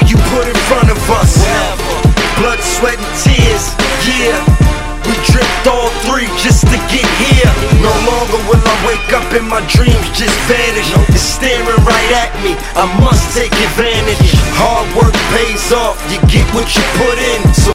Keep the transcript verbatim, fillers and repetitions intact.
you put in front of us. Blood, sweat, and tears, yeah. We dripped all three just to get here. No longer will I wake up and my dreams just vanish. It's staring right at me, I must take advantage. Hard work pays off, you get what you put in. So